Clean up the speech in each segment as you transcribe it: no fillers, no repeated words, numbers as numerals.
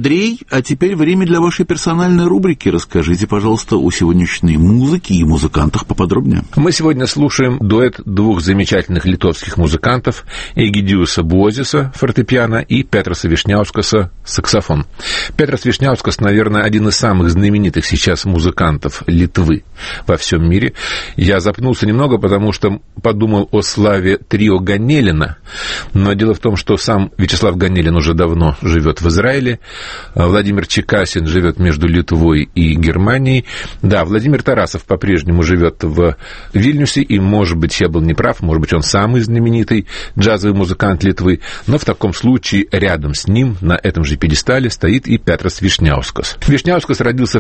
Андрей, а теперь время для вашей персональной рубрики. Расскажите, пожалуйста, о сегодняшней музыке и музыкантах поподробнее. Мы сегодня слушаем дуэт двух замечательных литовских музыкантов: Эгидиуса Буозиса, фортепиано, и Петраса Вишняускаса, саксофон. Петрас Вишняускас, наверное, один из самых знаменитых сейчас музыкантов Литвы во всем мире. Я запнулся немного, потому что подумал о славе трио Ганелина, но дело в том, что сам Вячеслав Ганелин уже давно живет в Израиле, Владимир Чекасин живет между Литвой и Германией. Да, Владимир Тарасов по-прежнему живет в Вильнюсе, и, может быть, я был неправ, может быть, он самый знаменитый джазовый музыкант Литвы, но в таком случае рядом с ним на этом же пьедестале стоит и Петрас Вишняускас. Вишняускас родился в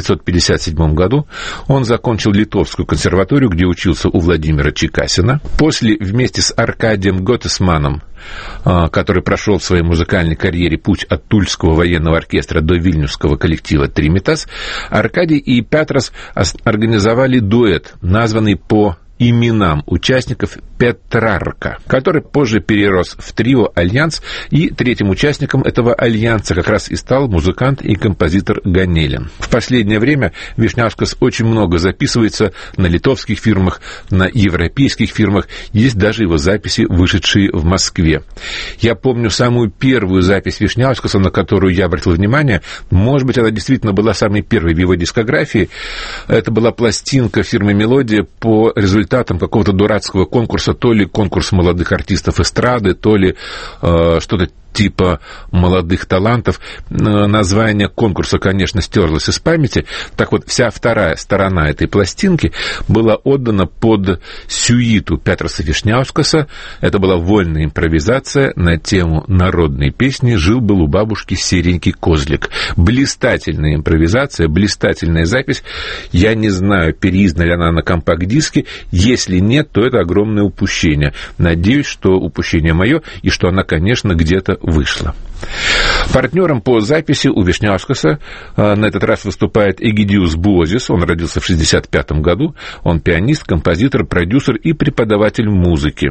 1957 году. Он закончил Литовскую консерваторию, где учился у Владимира Чекасина. После вместе с Аркадием Готесманом, который прошел в своей музыкальной карьере путь от Тульского военного оркестра до вильнюсского коллектива «Тримитас», Аркадий и Петрас организовали дуэт, названный по именам участников Петрарка, который позже перерос в трио «Альянс», и третьим участником этого альянса как раз и стал музыкант и композитор Ганелин. В последнее время Вишняускас очень много записывается на литовских фирмах, на европейских фирмах, есть даже его записи, вышедшие в Москве. Я помню самую первую запись Вишняускаса, на которую я обратил внимание, может быть, она действительно была самой первой в его дискографии. Это была пластинка фирмы «Мелодия» по результатам какого-то дурацкого конкурса, то ли конкурс молодых артистов эстрады, то ли что-то типа молодых талантов. Название конкурса, конечно, стерлось из памяти. Так вот, вся вторая сторона этой пластинки была отдана под сюиту Петраса Вишняускаса. Это была вольная импровизация на тему народной песни «Жил-был у бабушки серенький козлик». Блистательная импровизация, блистательная запись. Я не знаю, переиздана ли она на компакт-диске. Если нет, то это огромное упущение. Надеюсь, что упущение мое, и что она, конечно, где-то вышла. Партнером по записи у Вишняускаса на этот раз выступает Эгидиус Буозис. Он родился в 1965 году. Он пианист, композитор, продюсер и преподаватель музыки.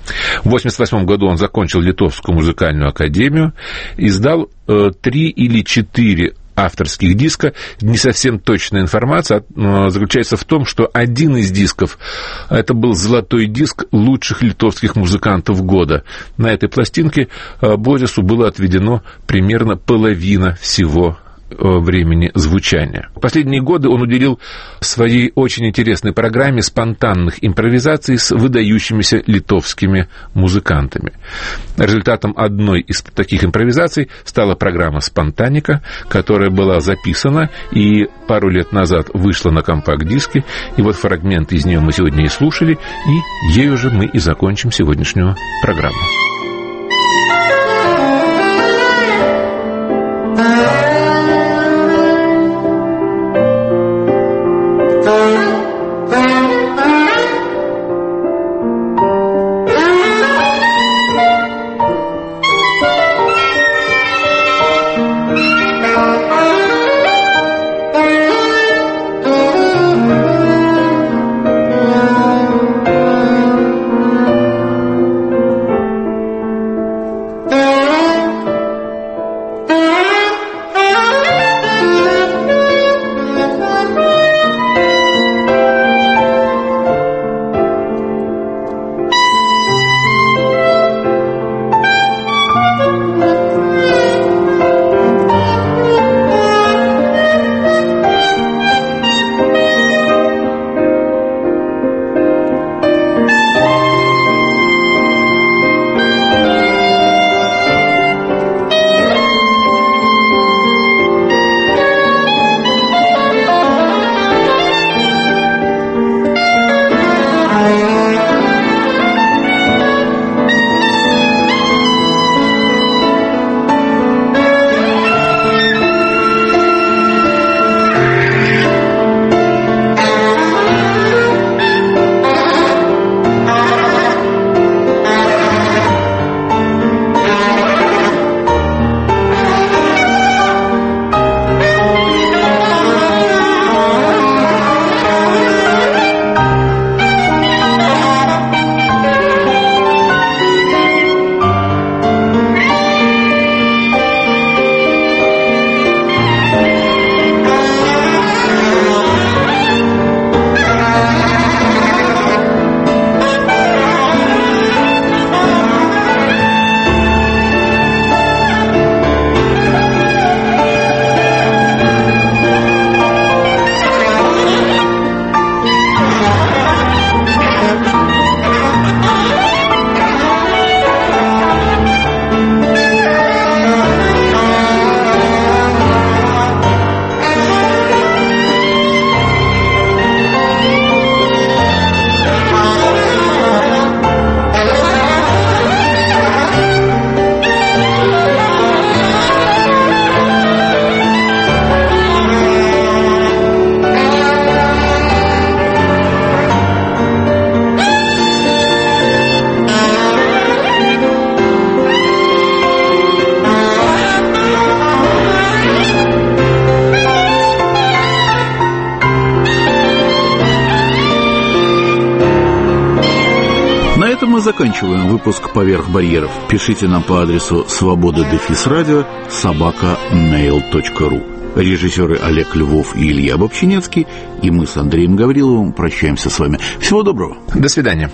В 1988 году он закончил Литовскую музыкальную академию, издал 3 или 4 авторских диска. Не совсем точная информация заключается в том, что один из дисков — это был золотой диск лучших литовских музыкантов года. На этой пластинке Буозису было отведено примерно половина всего времени звучания. В последние годы он уделил своей очень интересной программе спонтанных импровизаций с выдающимися литовскими музыкантами. Результатом одной из таких импровизаций стала программа «Спонтаника», которая была записана и пару лет назад вышла на компакт-диске. И вот фрагмент из нее мы сегодня и слушали, и ею же мы и закончим сегодняшнюю программу. этом мы заканчиваем выпуск «Поверх барьеров». Пишите нам по адресу svoboda-radio@mail.ru. Режиссеры Олег Львов и Илья Бобчинецкий, и мы с Андреем Гавриловым прощаемся с вами. Всего доброго. До свидания.